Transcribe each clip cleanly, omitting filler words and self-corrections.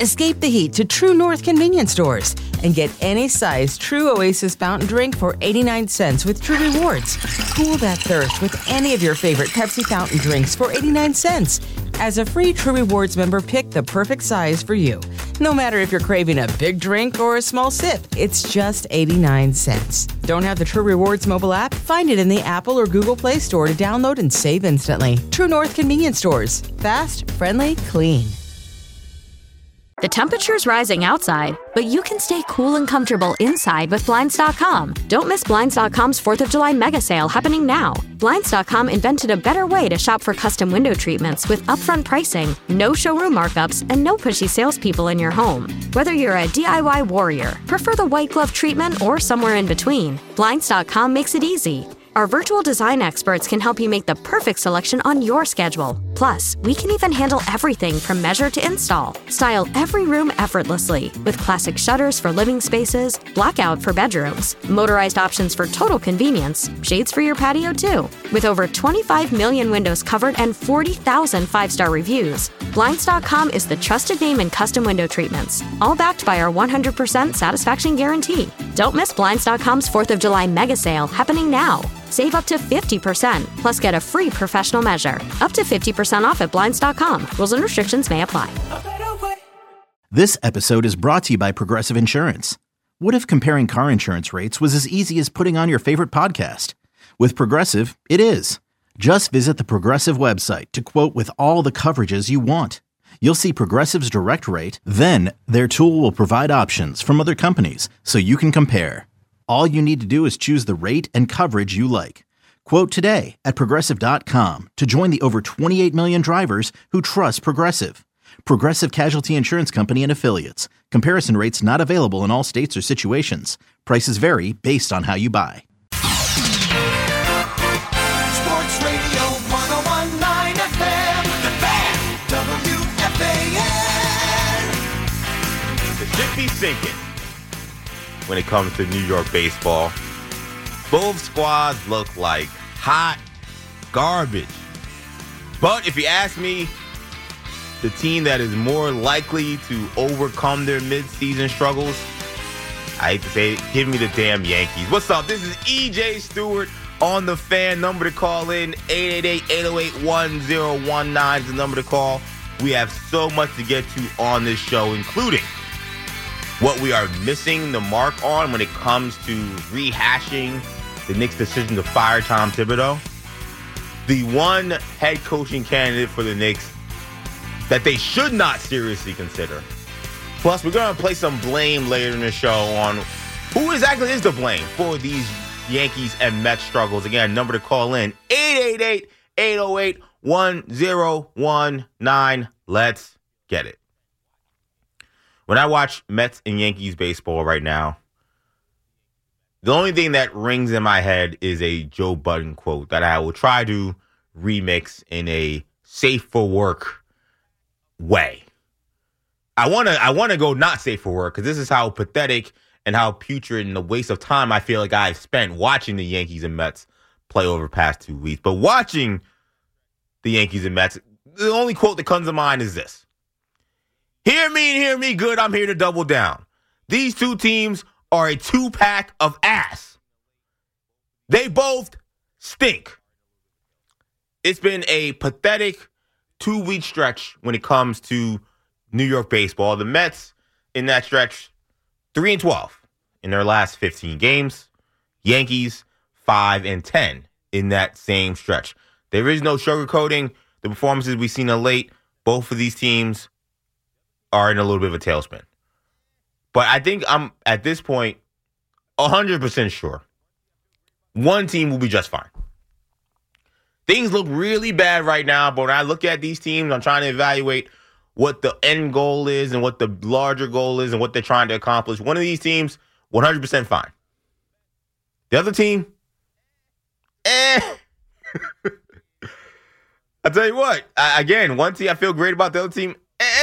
Escape the heat to True North convenience stores and get any size True Oasis fountain drink for 89 cents with True Rewards. Cool that thirst with any of your favorite Pepsi fountain drinks for 89 cents. As a free True Rewards member, pick the perfect size for you. No matter if you're craving a big drink or a small sip, it's just 89 cents. Don't have the True Rewards mobile app? Find it in the Apple or Google Play Store to download and save instantly. True North convenience stores. Fast, friendly, clean. The temperature's rising outside, but you can stay cool and comfortable inside with Blinds.com. Don't miss Blinds.com's 4th of July mega sale happening now. Blinds.com invented a better way to shop for custom window treatments with upfront pricing, no showroom markups, and no pushy salespeople in your home. Whether you're a DIY warrior, prefer the white glove treatment, or somewhere in between, Blinds.com makes it easy. Our virtual design experts can help you make the perfect selection on your schedule. Plus, we can even handle everything from measure to install. Style every room effortlessly with classic shutters for living spaces, blackout for bedrooms, motorized options for total convenience, shades for your patio too. With over 25 million windows covered and 40,000 five-star reviews, Blinds.com is the trusted name in custom window treatments, all backed by our 100% satisfaction guarantee. Don't miss Blinds.com's 4th of July mega sale happening now. Save up to 50%, plus get a free professional measure. Up to 50% off at Blinds.com. Rules and restrictions may apply. This episode is brought to you by Progressive Insurance. What if comparing car insurance rates was as easy as putting on your favorite podcast? With Progressive, it is. Just visit the Progressive website to quote with all the coverages you want. You'll see Progressive's direct rate, then their tool will provide options from other companies so you can compare. All you need to do is choose the rate and coverage you like. Quote today at Progressive.com to join the over 28 million drivers who trust Progressive. Progressive Casualty Insurance Company and Affiliates. Comparison rates not available in all states or situations. Prices vary based on how you buy. Sports Radio 101.9 FM, The Fan, WFAN. The ship be sinking when it comes to New York baseball. Both squads look like hot garbage. But if you ask me, the team that is more likely to overcome their midseason struggles, I hate to say it, give me the damn Yankees. What's up? This is EJ Stewart on The Fan. Number to call in, 888-808-1019 is the number to call. We have so much to get to on this show, including what we are missing the mark on when it comes to rehashing the Knicks' decision to fire Tom Thibodeau. The one head coaching candidate for the Knicks that they should not seriously consider. Plus, we're going to play some blame later in the show on who exactly is to blame for these Yankees and Mets struggles. Again, number to call in, 888-808-1019. Let's get it. When I watch Mets and Yankees baseball right now, the only thing that rings in my head is a Joe Budden quote that I will try to remix in a safe for work way. I want to go not safe for work because this is how pathetic and how putrid and the waste of time I feel like I've spent watching the Yankees and Mets play over the past 2 weeks. But watching the Yankees and Mets, the only quote that comes to mind is this. Hear me and hear me good. I'm here to double down. These two teams are a two-pack of ass. They both stink. It's been a pathetic 2-week stretch when it comes to New York baseball. The Mets in that stretch, 3-12 in their last 15 games. Yankees, 5-10 in that same stretch. There is no sugarcoating the performances we've seen of late. Both of these teams are in a little bit of a tailspin. But I think I'm, at this point, 100% sure one team will be just fine. Things look really bad right now, but when I look at these teams, I'm trying to evaluate what the end goal is and what the larger goal is and what they're trying to accomplish. One of these teams, 100% fine. The other team, I'll tell you what, again, one team I feel great about, the other team,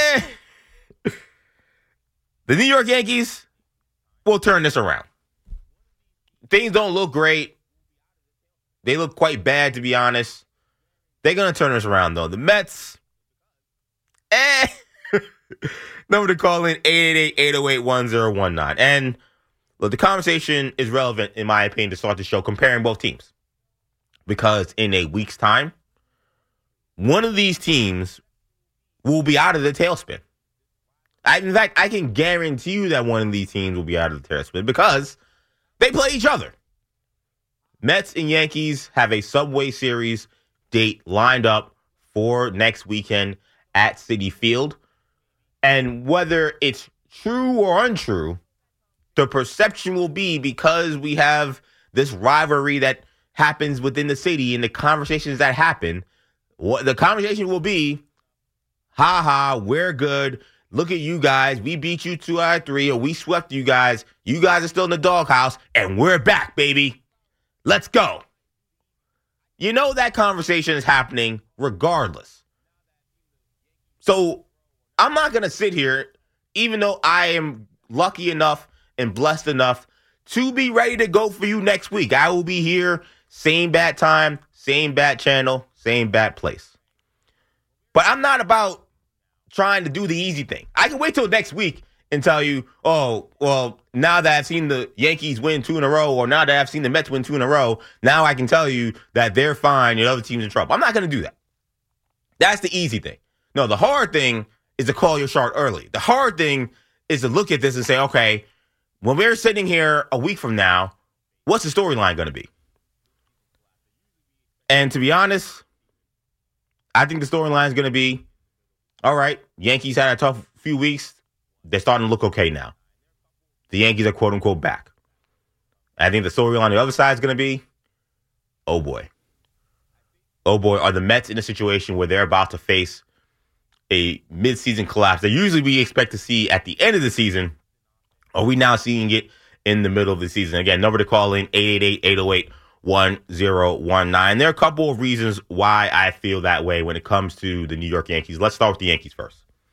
The New York Yankees will turn this around. Things don't look great. They look quite bad, to be honest. They're going to turn this around, though. The Mets, Number to call in, 888-808-1019. And look, the conversation is relevant, in my opinion, to start the show, comparing both teams. Because in a week's time, one of these teams will be out of the tailspin. In fact, I can guarantee you that one of these teams will be out of the tailspin because they play each other. Mets and Yankees have a Subway Series date lined up for next weekend at Citi Field. And whether it's true or untrue, the perception will be, because we have this rivalry that happens within the city and the conversations that happen, the conversation will be, ha ha, we're good. Look at you guys. We beat you 2 out of 3, or we swept you guys. You guys are still in the doghouse, and we're back, baby. Let's go. You know that conversation is happening regardless. So I'm not going to sit here, even though I am lucky enough and blessed enough to be ready to go for you next week. I will be here, same bat time, same bat channel, same bat place. But I'm not about trying to do the easy thing. I can wait till next week and tell you, oh, well, now that I've seen the Yankees win 2 in a row, or now that I've seen the Mets win 2 in a row, now I can tell you that they're fine and the other team's in trouble. I'm not going to do that. That's the easy thing. No, the hard thing is to call your shot early. The hard thing is to look at this and say, okay, when we're sitting here a week from now, what's the storyline going to be? And to be honest, I think the storyline is going to be, all right, Yankees had a tough few weeks. They're starting to look okay now. The Yankees are quote-unquote back. I think the storyline on the other side is going to be, oh boy. Oh boy, are the Mets in a situation where they're about to face a midseason collapse that usually we expect to see at the end of the season? Are we now seeing it in the middle of the season? Again, number to call in, 888-808-1019. There are a couple of reasons why I feel that way when it comes to the New York Yankees. Let's start with the Yankees first.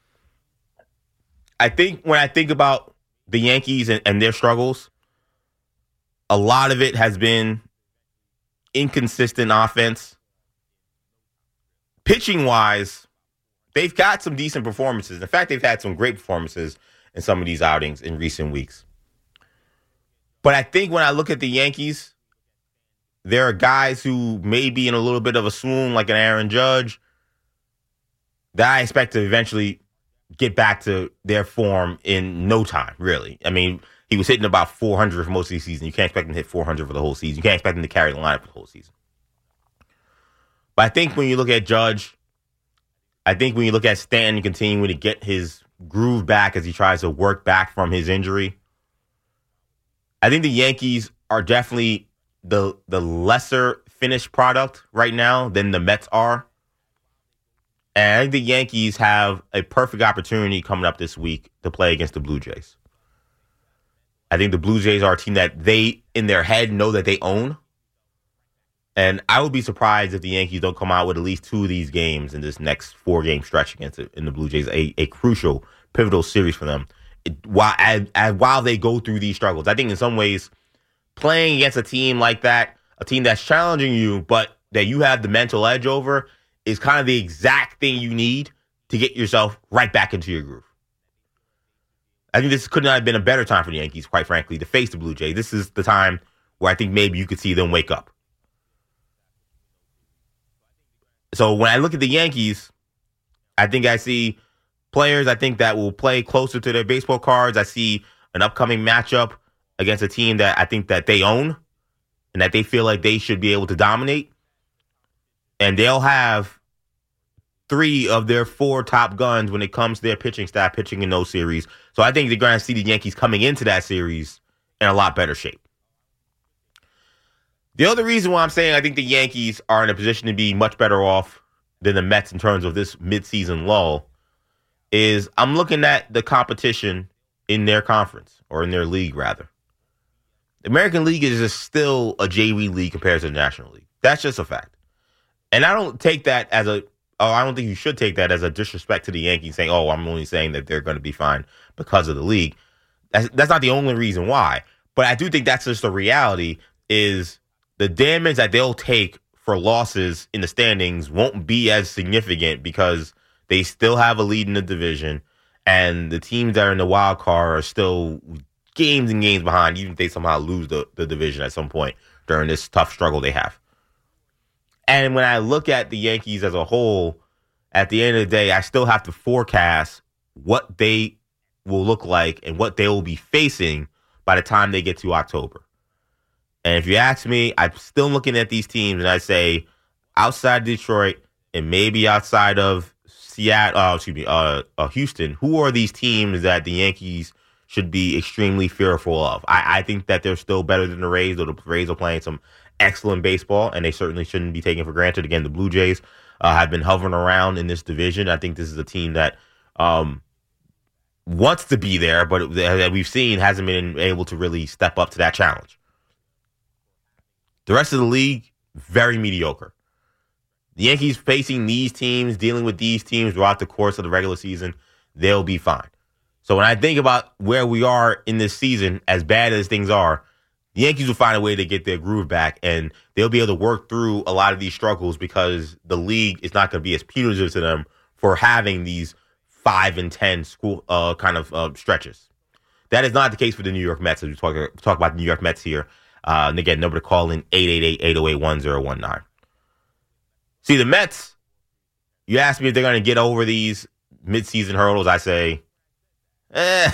I think when I think about the Yankees and their struggles, a lot of it has been inconsistent offense. Pitching-wise, they've got some decent performances. In fact, they've had some great performances in some of these outings in recent weeks. But I think when I look at the Yankees, there are guys who may be in a little bit of a swoon, like an Aaron Judge, that I expect to eventually get back to their form in no time, really. I mean, he was hitting about 400 for most of the season. You can't expect him to hit 400 for the whole season. You can't expect him to carry the lineup for the whole season. But I think when you look at Judge, I think when you look at Stanton continuing to get his groove back as he tries to work back from his injury, I think the Yankees are definitely the lesser finished product right now than the Mets are. And I think the Yankees have a perfect opportunity coming up this week to play against the Blue Jays. I think the Blue Jays are a team that they, in their head, know that they own. And I would be surprised if the Yankees don't come out with at least 2 of these games in this next 4-game stretch against the Blue Jays, a crucial, pivotal series for them while they go through these struggles. I think in some ways, playing against a team like that, a team that's challenging you, but that you have the mental edge over, is kind of the exact thing you need to get yourself right back into your groove. I think this could not have been a better time for the Yankees, quite frankly, to face the Blue Jays. This is the time where I think maybe you could see them wake up. So when I look at the Yankees, I think I see players that will play closer to their baseball cards. I see an upcoming matchup against a team that I think that they own and that they feel like they should be able to dominate. And they'll have 3 of their 4 top guns when it comes to their pitching staff pitching in those series. So I think they're going to see the Yankees coming into that series in a lot better shape. The other reason why I'm saying I think the Yankees are in a position to be much better off than the Mets in terms of this midseason lull is I'm looking at the competition in their conference, or in their league, rather. The American League is just still a JV league compared to the National League. That's just a fact. And I don't take that as I don't think you should take that as a disrespect to the Yankees saying, oh, I'm only saying that they're going to be fine because of the league. That's not the only reason why. But I do think that's just the reality is the damage that they'll take for losses in the standings won't be as significant because they still have a lead in the division. And the teams that are in the wild card are still games and games behind, even if they somehow lose the division at some point during this tough struggle they have. And when I look at the Yankees as a whole, at the end of the day, I still have to forecast what they will look like and what they will be facing by the time they get to October. And if you ask me, I'm still looking at these teams and I say, outside Detroit and maybe outside of Houston, who are these teams that the Yankees should be extremely fearful of? I think that they're still better than the Rays, though the Rays are playing some excellent baseball, and they certainly shouldn't be taken for granted. Again, the Blue Jays have been hovering around in this division. I think this is a team that wants to be there, but that we've seen hasn't been able to really step up to that challenge. The rest of the league, very mediocre. The Yankees facing these teams, dealing with these teams throughout the course of the regular season, they'll be fine. So when I think about where we are in this season, as bad as things are, the Yankees will find a way to get their groove back, and they'll be able to work through a lot of these struggles because the league is not going to be as punitive to them for having these 5-10 stretches. That is not the case for the New York Mets, as we talk about the New York Mets here. And again, number to call in 888-808-1019. See, the Mets, you ask me if they're going to get over these midseason hurdles. I say, I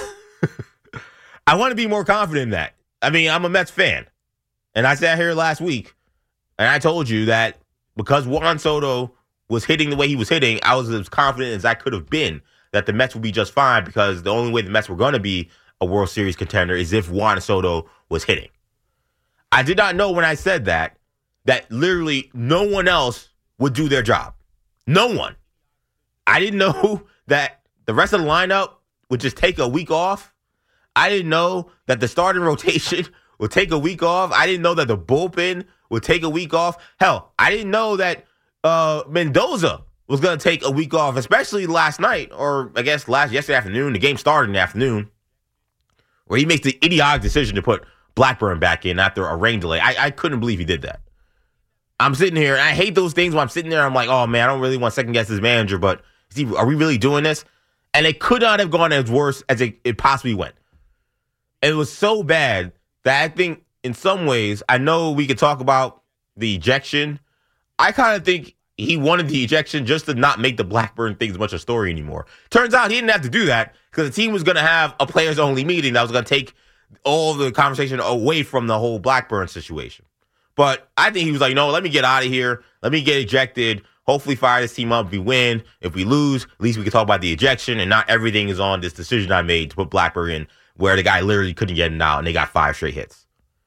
want to be more confident in that. I mean, I'm a Mets fan. And I sat here last week, and I told you that because Juan Soto was hitting the way he was hitting, I was as confident as I could have been that the Mets would be just fine because the only way the Mets were going to be a World Series contender is if Juan Soto was hitting. I did not know when I said that literally no one else would do their job. No one. I didn't know that the rest of the lineup would just take a week off. I didn't know that the starting rotation would take a week off. I didn't know that the bullpen would take a week off. Hell, I didn't know that Mendoza was going to take a week off, especially last night, or I guess yesterday afternoon. The game started in the afternoon, where he makes the idiotic decision to put Blackburn back in after a rain delay. I couldn't believe he did that. I'm sitting here, and I hate those things when I'm sitting there. I'm like, oh, man, I don't really want to second-guess this manager, but are we really doing this? And it could not have gone as worse as it possibly went. It was so bad that I think in some ways, I know we could talk about the ejection. I kind of think he wanted the ejection just to not make the Blackburn thing as much a story anymore. Turns out he didn't have to do that because the team was going to have a players-only meeting that was going to take all the conversation away from the whole Blackburn situation. But I think he was like, let me get out of here. Let me get ejected. Hopefully fire this team up if we win. If we lose, at least we can talk about the ejection and not everything is on this decision I made to put Blackburn in where the guy literally couldn't get him out and they got 5 straight hits.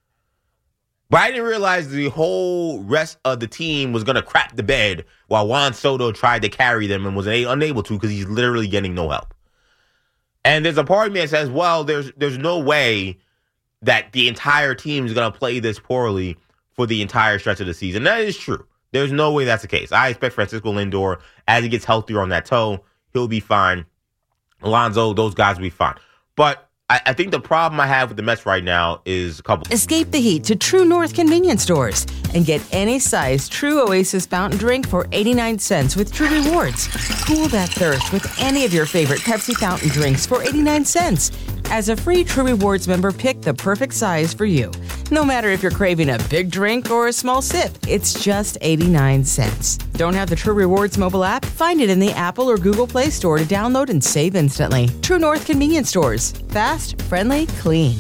But I didn't realize the whole rest of the team was going to crap the bed while Juan Soto tried to carry them and was unable to because he's literally getting no help. And there's a part of me that says, well, there's no way that the entire team is going to play this poorly for the entire stretch of the season. That is true. There's no way that's the case. I expect Francisco Lindor, as he gets healthier on that toe, he'll be fine. Alonso, those guys will be fine. But I think the problem I have with the Mets right now is a couple. Escape the heat to True North convenience stores and get any size True Oasis fountain drink for 89 cents with True Rewards. Cool that thirst with any of your favorite Pepsi fountain drinks for 89 cents. As a free True Rewards member, pick the perfect size for you. No matter if you're craving a big drink or a small sip, it's just 89 cents. Don't have the True Rewards mobile app? Find it in the Apple or Google Play Store to download and save instantly. True North convenience stores. Fast, friendly, clean.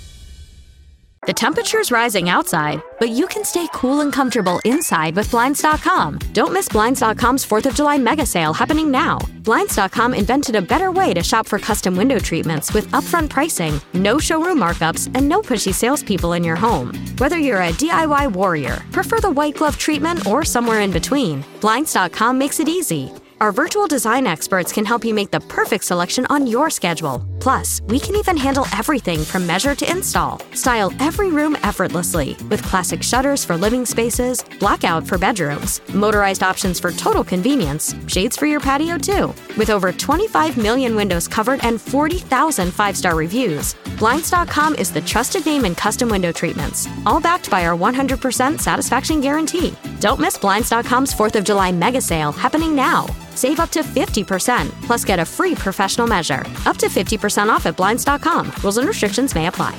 The temperature's rising outside, but you can stay cool and comfortable inside with Blinds.com. Don't miss Blinds.com's 4th of July mega sale happening now. Blinds.com invented a better way to shop for custom window treatments with upfront pricing, no showroom markups, and no pushy salespeople in your home. Whether you're a DIY warrior, prefer the white glove treatment, or somewhere in between, Blinds.com makes it easy. Our virtual design experts can help you make the perfect selection on your schedule. Plus, we can even handle everything from measure to install. Style every room effortlessly with classic shutters for living spaces, blackout for bedrooms, motorized options for total convenience, shades for your patio too. With over 25 million windows covered and 40,000 five-star reviews, Blinds.com is the trusted name in custom window treatments, all backed by our 100% satisfaction guarantee. Don't miss Blinds.com's 4th of July mega sale happening now. Save up to 50%, plus get a free professional measure. Up to 50% off at Blinds.com. Rules and restrictions may apply.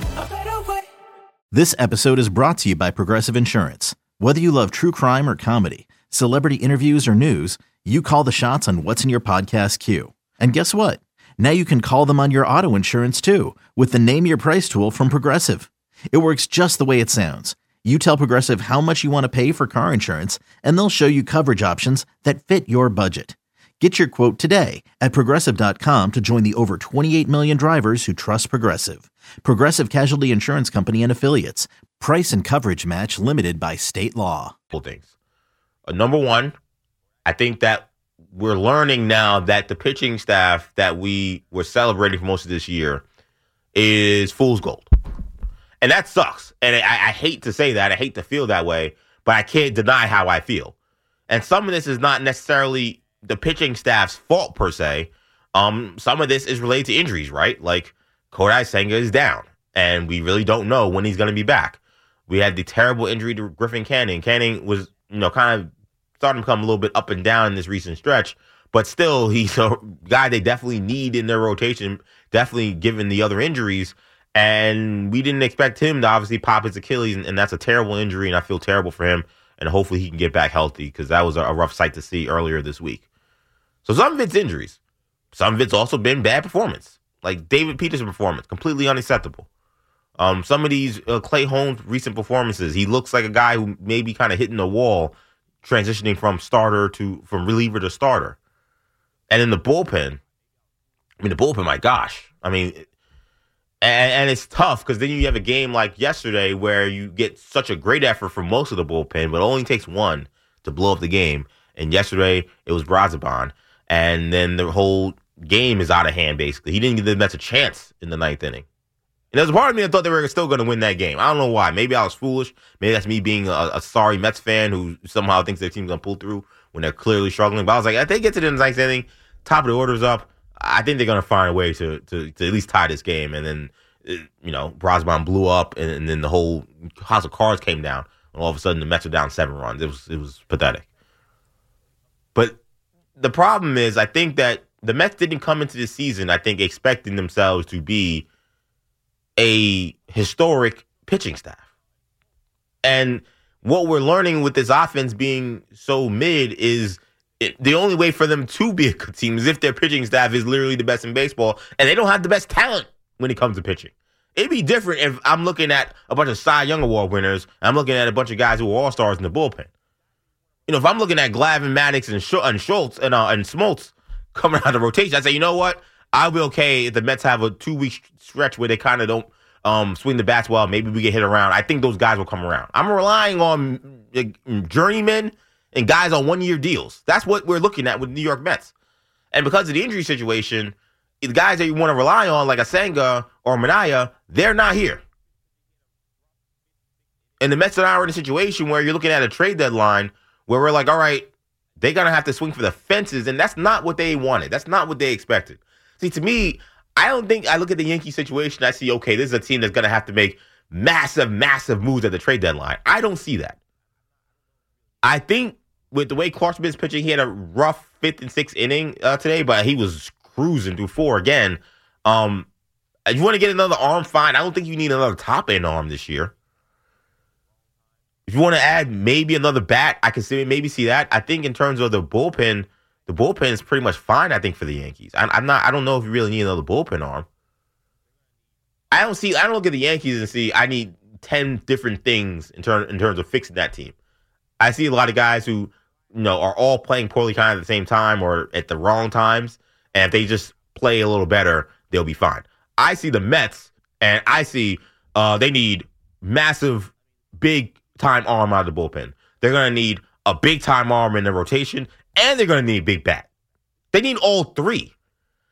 This episode is brought to you by Progressive Insurance. Whether you love true crime or comedy, celebrity interviews or news, you call the shots on what's in your podcast queue. And guess what? Now you can call them on your auto insurance too with the Name Your Price tool from Progressive. It works just the way it sounds. You tell Progressive how much you want to pay for car insurance, and they'll show you coverage options that fit your budget. Get your quote today at Progressive.com to join the over 28 million drivers who trust Progressive. Progressive Casualty Insurance Company and Affiliates. Price and coverage match limited by state law. Things. Number one, I think that we're learning now that the pitching staff that we were celebrating for most of this year is fool's gold. And that sucks. And I hate to say that. I hate to feel that way, but I can't deny how I feel. And some of this is not necessarily the pitching staff's fault per se. Some of this is related to injuries, right? Like Kodai Senga is down, and we really don't know when he's going to be back. We had the terrible injury to Griffin Canning. Canning was, kind of starting to become a little bit up and down in this recent stretch, but still he's a guy they definitely need in their rotation, definitely given the other injuries. And we didn't expect him to obviously pop his Achilles, and that's a terrible injury, and I feel terrible for him. And hopefully he can get back healthy, because that was a rough sight to see earlier this week. So some of it's injuries. Some of it's also been bad performance. Like David Peterson performance, completely unacceptable. Some of these Clay Holmes recent performances, he looks like a guy who may be kind of hitting the wall, transitioning from reliever to starter. And in the bullpen, my gosh. And it's tough because then you have a game like yesterday where you get such a great effort from most of the bullpen, but it only takes one to blow up the game. And yesterday it was Brazoban. And then the whole game is out of hand, basically. He didn't give the Mets a chance in the ninth inning. And there's a part of me that thought they were still going to win that game. I don't know why. Maybe I was foolish. Maybe that's me being a sorry Mets fan who somehow thinks their team's going to pull through when they're clearly struggling. But I was like, if they get to the ninth inning, top of the order's up, I think they're going to find a way to at least tie this game. And then, Brazoban blew up, and then the whole house of cards came down. And all of a sudden, the Mets are down 7 runs. It was pathetic. But the problem is, I think that the Mets didn't come into this season, expecting themselves to be a historic pitching staff. And what we're learning with this offense being so mid is the only way for them to be a good team is if their pitching staff is literally the best in baseball, and they don't have the best talent when it comes to pitching. It'd be different if I'm looking at a bunch of Cy Young Award winners, and I'm looking at a bunch of guys who are all-stars in the bullpen. If I'm looking at Glavine, Maddox, and Schultz and Smoltz coming out of the rotation, I say, you know what? I'll be okay if the Mets have a 2-week stretch where they kind of don't swing the bats well. Maybe we get hit around. I think those guys will come around. I'm relying on journeymen and guys on 1-year deals. That's what we're looking at with New York Mets. And because of the injury situation, the guys that you want to rely on, like a Senga or Minaya, they're not here. And the Mets are now in a situation where you're looking at a trade deadline where we're like, all right, they're going to have to swing for the fences, and that's not what they wanted. That's not what they expected. See, to me, I look at the Yankee situation, I see, okay, this is a team that's going to have to make massive, massive moves at the trade deadline. I don't see that. I think with the way Clarkson is pitching, he had a rough 5th and 6th inning today, but he was cruising through 4 again. If you want to get another arm, fine. I don't think you need another top-end arm this year. If you want to add maybe another bat, I can maybe see that. I think in terms of the bullpen is pretty much fine, I think, for the Yankees. I don't know if you really need another bullpen arm. I don't look at the Yankees and see I need 10 different things in terms of fixing that team. I see a lot of guys who, are all playing poorly kind of at the same time or at the wrong times. And if they just play a little better, they'll be fine. I see the Mets, and I see they need massive, big-time arm out of the bullpen. They're going to need a big-time arm in the rotation, and they're going to need a big bat. They need all three.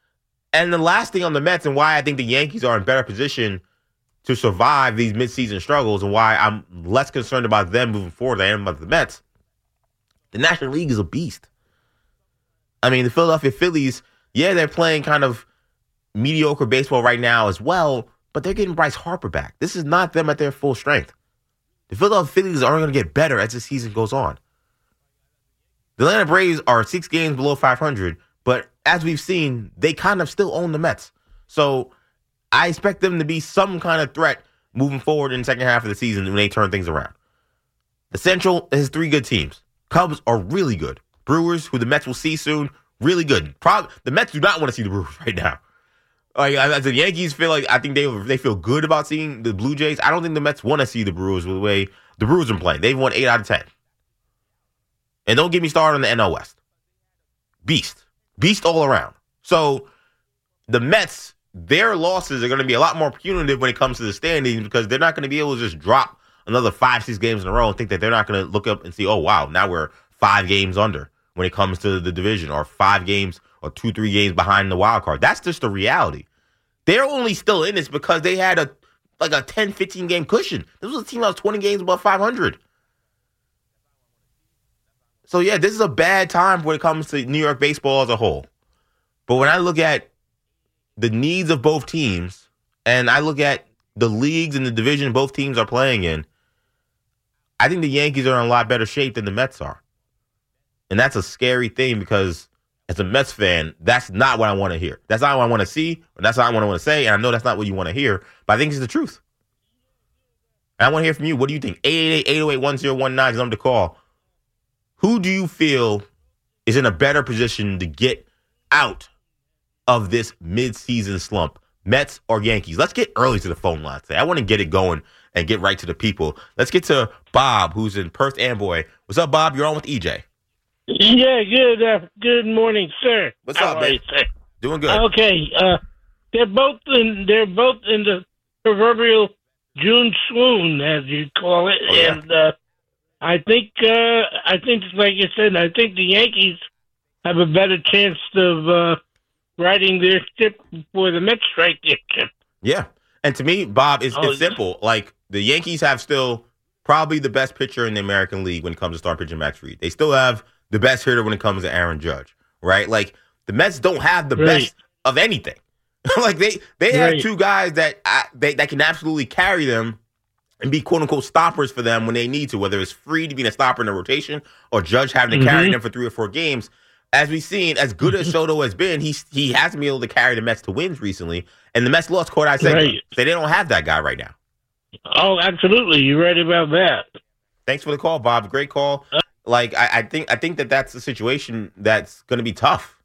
And the last thing on the Mets and why I think the Yankees are in better position to survive these midseason struggles and why I'm less concerned about them moving forward than I am about the Mets, the National League is a beast. I mean, the Philadelphia Phillies, yeah, they're playing kind of mediocre baseball right now as well, but they're getting Bryce Harper back. This is not them at their full strength. The Philadelphia Phillies are going to get better as the season goes on. The Atlanta Braves are 6 games below 500, but as we've seen, they kind of still own the Mets. So I expect them to be some kind of threat moving forward in the second half of the season when they turn things around. The Central has 3 good teams. Cubs are really good. Brewers, who the Mets will see soon, really good. The Mets do not want to see the Brewers right now. Like, as the Yankees feel like, I think they feel good about seeing the Blue Jays. I don't think the Mets want to see the Brewers with the way the Brewers are playing. They've won 8 out of 10. And don't get me started on the NL West. Beast all around. So the Mets, their losses are going to be a lot more punitive when it comes to the standings because they're not going to be able to just drop another 5-6 games in a row and think that they're not going to look up and see, oh, wow, now we're 5 games under when it comes to the division, or 5 games or 2-3 games behind the wild card. That's just the reality. They're only still in this because they had a 10-15 game cushion. This was a team that was 20 games above 500. So, yeah, this is a bad time when it comes to New York baseball as a whole. But when I look at the needs of both teams, and I look at the leagues and the division both teams are playing in, I think the Yankees are in a lot better shape than the Mets are. And that's a scary thing because as a Mets fan, that's not what I want to hear. That's not what I want to see, or that's not what I want to say, and I know that's not what you want to hear, but I think it's the truth. And I want to hear from you. What do you think? 888-808-1019 is the number to call. Who do you feel is in a better position to get out of this midseason slump? Mets or Yankees? Let's get early to the phone line today. I want to get it going and get right to the people. Let's get to Bob, who's in Perth Amboy. What's up, Bob? You're on with EJ. Yeah, good morning, sir. What's up, man? Doing good. Okay, they're both in the proverbial June swoon, as you call it, Oh, yeah. and I think, like you said, I think the Yankees have a better chance of riding their ship before the Mets strike their ship. Yeah, and to me, Bob, it's simple. Like, the Yankees have still probably the best pitcher in the American League when it comes to start pitching Max Fried. They still have the best hitter when it comes to Aaron Judge, right? Like, the Mets don't have the best of anything. Like, they have 2 guys that can absolutely carry them and be quote-unquote stoppers for them when they need to, whether it's Fried being a stopper in the rotation or Judge having to carry them for 3 or 4 games. As we've seen, as good as Soto has been, he hasn't been able to carry the Mets to wins recently, and the Mets lost Cordy Seager. So they don't have that guy right now. Oh, absolutely. You're right about that. Thanks for the call, Bob. Great call. Like, I think that's a situation that's going to be tough.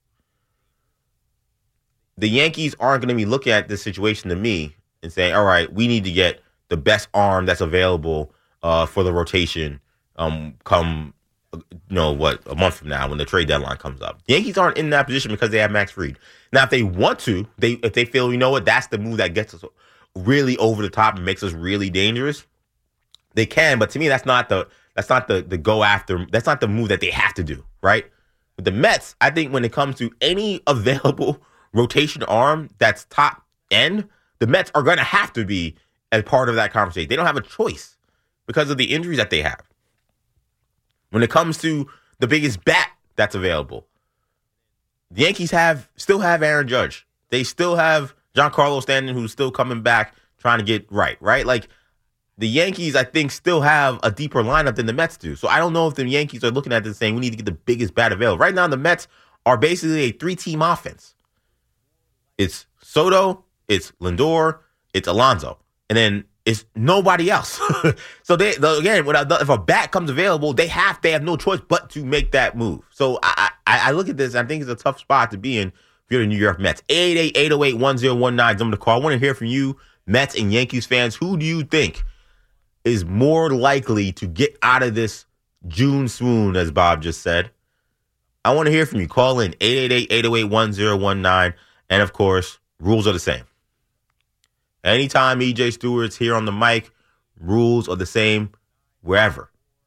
The Yankees aren't going to be looking at this situation to me and saying, all right, we need to get the best arm that's available for the rotation come, a month from now when the trade deadline comes up. The Yankees aren't in that position because they have Max Fried. Now, if they want to, if they feel, that's the move that gets us really over the top and makes us really dangerous, they can. But to me, that's not the go after. That's not the move that they have to do, right? With the Mets, I think when it comes to any available rotation arm that's top end, the Mets are going to have to be as part of that conversation. They don't have a choice because of the injuries that they have. When it comes to the biggest bat that's available, the Yankees still have Aaron Judge. They still have Giancarlo Stanton, who's still coming back trying to get right? Like, the Yankees, I think, still have a deeper lineup than the Mets do. So I don't know if the Yankees are looking at this saying we need to get the biggest bat available. Right now, the Mets are basically a 3-team offense. It's Soto, it's Lindor, it's Alonso, and then it's nobody else. So again, if a bat comes available, they have no choice but to make that move. So I look at this, and I think it's a tough spot to be in if you're the New York Mets. 888-808-1019 is I'm to call. I want to hear from you, Mets and Yankees fans. Who do you think is more likely to get out of this June swoon, as Bob just said? I want to hear from you. Call in 888-808-1019. And, of course, rules are the same. Anytime EJ Stewart's here on the mic, rules are the same wherever.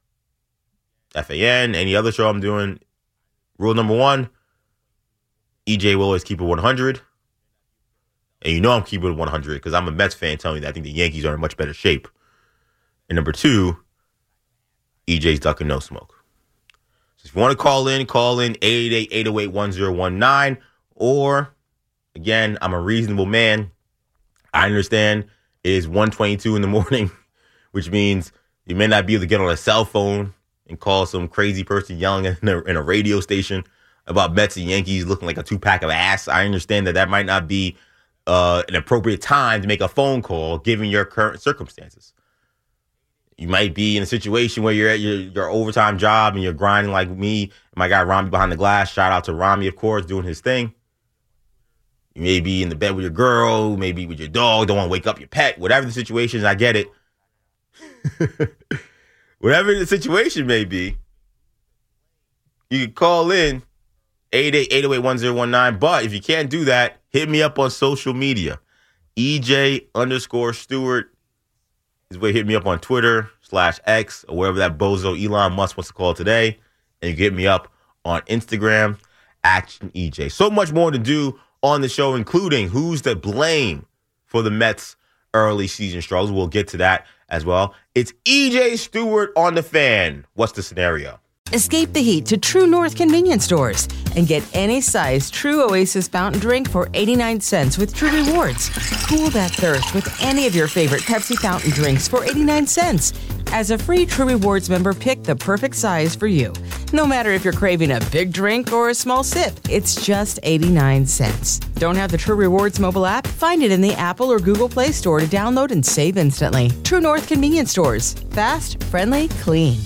FAN, any other show I'm doing, rule number 1, EJ will always keep it 100. And you know I'm keeping it 100 because I'm a Mets fan telling you that I think the Yankees are in much better shape. And number 2, EJ's ducking no smoke. So if you want to call in 888-808-1019. Or, again, I'm a reasonable man. I understand it is 1:22 in the morning, which means you may not be able to get on a cell phone and call some crazy person yelling in a radio station about Mets and Yankees looking like a 2-pack of ass. I understand that might not be an appropriate time to make a phone call given your current circumstances. You might be in a situation where you're at your overtime job and you're grinding like me. My guy Rami behind the glass. Shout out to Rami, of course, doing his thing. You may be in the bed with your girl, maybe with your dog, don't want to wake up your pet. Whatever the situation is, I get it. Whatever the situation may be, you can call in 888-808-1019. But if you can't do that, hit me up on social media. EJ_Stewart is where hit me up on Twitter /X or wherever that bozo Elon Musk wants to call today. And you can hit me up on Instagram, Action EJ. So much more to do on the show, including who's to blame for the Mets' early season struggles. We'll get to that as well. It's EJ Stewart on the Fan. What's the scenario? Escape the heat to True North convenience stores and get any size True Oasis fountain drink for 89 cents with True Rewards. Cool that thirst with any of your favorite Pepsi fountain drinks for 89 cents. As a free True Rewards member, pick the perfect size for you. No matter if you're craving a big drink or a small sip, it's just 89 cents. Don't have the True Rewards mobile app? Find it in the Apple or Google Play Store to download and save instantly. True North convenience stores. Fast, friendly, clean.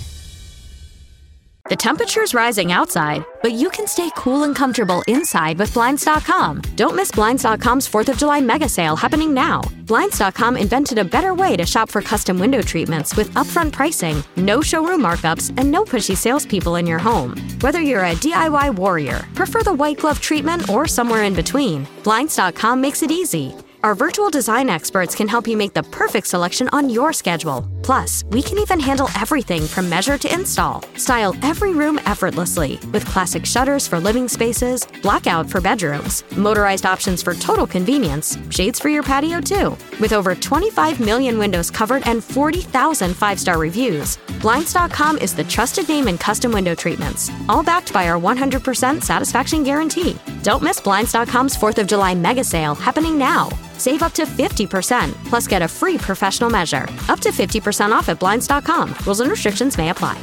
The temperature's rising outside, but you can stay cool and comfortable inside with Blinds.com. Don't miss Blinds.com's 4th of July mega sale happening now. Blinds.com invented a better way to shop for custom window treatments with upfront pricing, no showroom markups, and no pushy salespeople in your home. Whether you're a DIY warrior, prefer the white glove treatment, or somewhere in between, Blinds.com makes it easy. Our virtual design experts can help you make the perfect selection on your schedule. Plus, we can even handle everything from measure to install. Style every room effortlessly with classic shutters for living spaces, blackout for bedrooms, motorized options for total convenience, shades for your patio too. With over 25 million windows covered and 40,000 5-star reviews, Blinds.com is the trusted name in custom window treatments, all backed by our 100% satisfaction guarantee. Don't miss Blinds.com's 4th of July mega sale happening now. Save up to 50%, plus get a free professional measure. Up to 50% off at Blinds.com. Rules and restrictions may apply.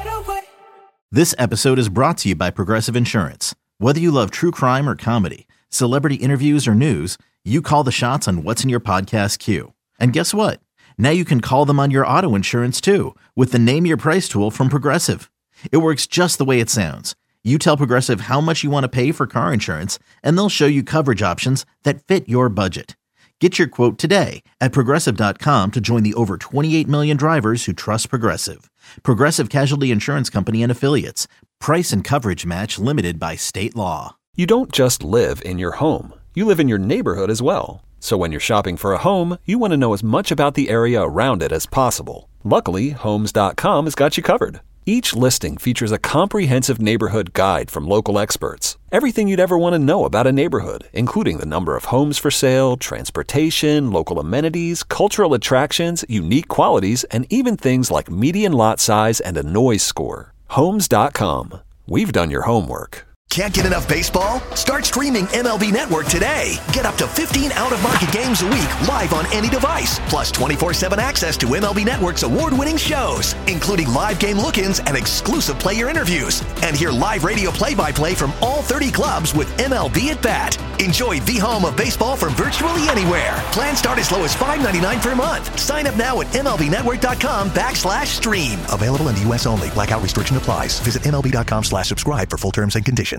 This episode is brought to you by Progressive Insurance. Whether you love true crime or comedy, celebrity interviews or news, you call the shots on what's in your podcast queue. And guess what? Now you can call them on your auto insurance too with the Name Your Price tool from Progressive. It works just the way it sounds. You tell Progressive how much you want to pay for car insurance, and they'll show you coverage options that fit your budget. Get your quote today at Progressive.com to join the over 28 million drivers who trust Progressive. Progressive Casualty Insurance Company and Affiliates. Price and coverage match limited by state law. You don't just live in your home. You live in your neighborhood as well. So when you're shopping for a home, you want to know as much about the area around it as possible. Luckily, Homes.com has got you covered. Each listing features a comprehensive neighborhood guide from local experts. Everything you'd ever want to know about a neighborhood, including the number of homes for sale, transportation, local amenities, cultural attractions, unique qualities, and even things like median lot size and a noise score. Homes.com. We've done your homework. Can't get enough baseball? Start streaming MLB Network today. Get up to 15 out-of-market games a week live on any device. Plus 24/7 access to MLB Network's award-winning shows, including live game look-ins and exclusive player interviews. And hear live radio play-by-play from all 30 clubs with MLB at Bat. Enjoy the home of baseball from virtually anywhere. Plans start as low as $5.99 per month. Sign up now at MLBNetwork.com/stream. Available in the U.S. only. Blackout restriction applies. Visit MLB.com/subscribe for full terms and conditions.